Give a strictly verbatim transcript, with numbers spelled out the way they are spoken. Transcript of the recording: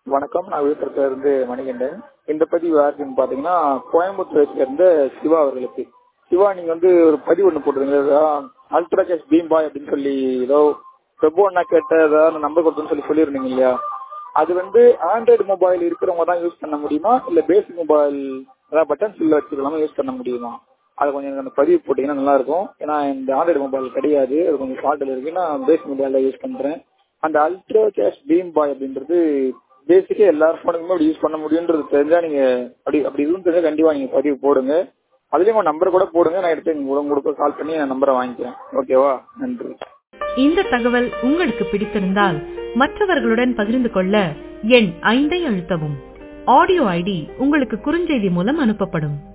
வணக்கம். நான் விழுப்புரத்துல இருந்து மணிகண்டன். இந்த பதிவு யாருக்குன்னு பாத்தீங்கன்னா கோயம்புத்தூரை சேர்ந்த சிவா அவர்களுக்கு. சிவா, நீங்க வந்து ஒரு பதிவு ஒண்ணு போட்டுருங்க, அல்ட்ரா கேஷ் பீம் பாய் அப்படின்னு சொல்லி ஏதோ பிரபு அண்ணா கேட்ட ஏதாவது நம்பர் கொடுத்துன்னு சொல்லி சொல்லியிருந்தீங்க இல்லையா? அது வந்து ஆண்ட்ராய்டு மொபைல் இருக்கிறவங்க தான் யூஸ் பண்ண முடியுமா, இல்ல பேசிக் மொபைல் அதாவது பட்டன் செல்ல வச்சுக்கலாமா யூஸ் பண்ண முடியுமா? அதை கொஞ்சம் அந்த பதிவு போட்டீங்கன்னா நல்லா இருக்கும். ஏன்னா இந்த ஆண்ட்ராய்டு மொபைல் கிடையாது, அது கொஞ்சம் ஃபால்ட்டில் இருக்கு. நான் பேசிக் மொபைல் யூஸ் பண்றேன். அந்த அல்ட்ரா கேஷ் பீம் பாய் அப்படின்றது பேசிக்கா எல்லா போனுக்குமே அப்படி யூஸ் பண்ண முடியுன்றது தெரிஞ்சா நீங்க அப்படி அப்படி இதுவும் தெரிஞ்சா கண்டிப்பா நீங்க பதிவு போடுங்க. அதுலயும் உங்க நம்பர் கூட போடுங்க, நான் எடுத்து உங்களுக்கு கால் பண்ணி என் நம்பரை வாங்கிக்கிறேன். ஓகேவா? நன்றி. இந்த தகவல் உங்களுக்கு பிடித்திருந்தால் மற்றவர்களுடன் பகிர்ந்து கொள்ள எண் ஐந்தை அழுத்தவும். ஆடியோ ஐடி உங்களுக்கு குறுஞ்செய்தி மூலம் அனுப்பப்படும்.